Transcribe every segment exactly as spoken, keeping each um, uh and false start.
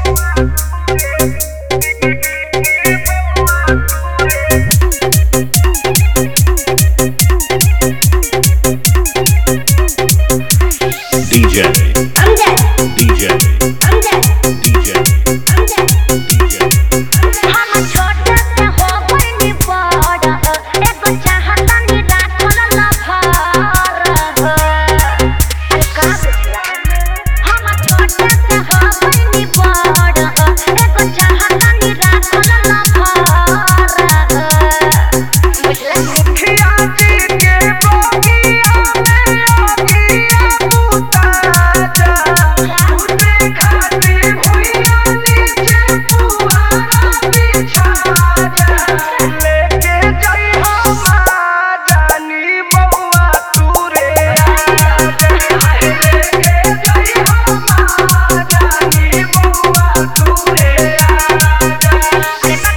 D J Amjad D J Amjad D J Amjad D J हम छोटा से हो बनी बड़ा एको चाहता नी राखल लफर अरे का हम छोटा से हो बनी बड़ा एको चाहता नी राखल लफर बुझला मुखिया जी के बोगिया में आगिया पुता जा उठे खाती भुइया नीचे पुआरा बिछा जा लेके जाई हम जानी बउआ तू रे आजा लेके जाई हम जानी बउआ तू रे आजा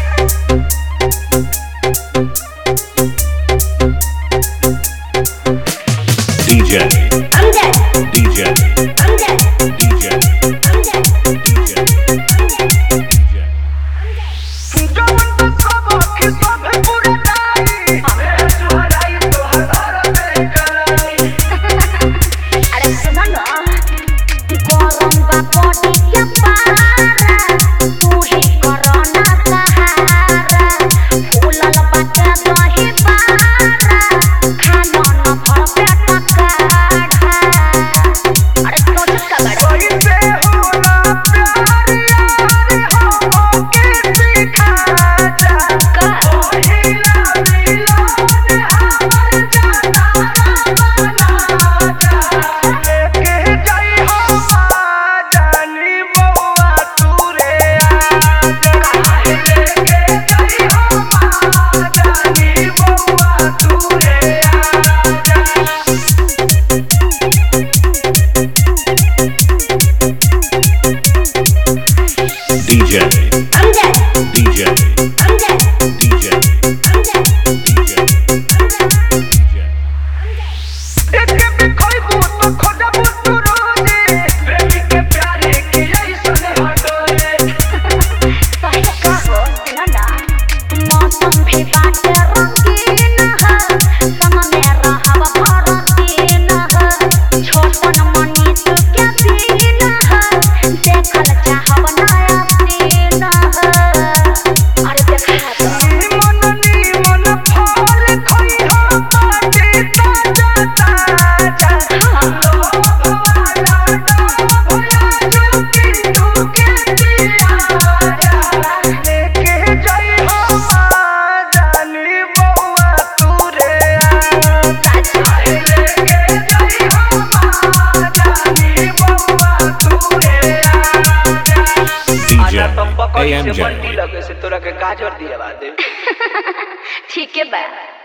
D J Amjad D J Amjad D J Amjad D J D J जवन तो सब अखि सब पुरनाई हमें सुहराई तो हर में कराई अरे सुनो ना गरम बा पटी के पारा तू ही कोरोना सहारा फूलल बाटे दही पारा खाना न भर पेट काढ़ा अरे सोच का बड़ा कैसे होला प्यार यार हम के सिखा जा का ओहिला मिलन हमर जाना बना जा लेके जाई हम जानी बउआ तू रे आजा लेके जाई हम जानी बउआ तू रे आजा D J Amjad D J Amjad D J Amjad D J D J एक भी कोई बूत खोजबू तू रोजे प्रेमी के प्यारे के ऐसन हटोरे सही का हो सुनो ना मौसम भी बाटे रंगीन है संग में रहब भरतीन है छोटन मनीष के दिन है देखल चाहब नया सीन है अरे देखा तो मन नीमन फल खइहा पाटी ताजा ताजा लोभ वाला डोभला जो पिंटू के पिया जा लेके जाई हम जानी बउआ तू रे आजा लेके जाई हम जानी बउआ तू रे आजा D J तो पकड़ से A M J बंटी लगे से तोरा के गाजर दिया दे ठीक है बा।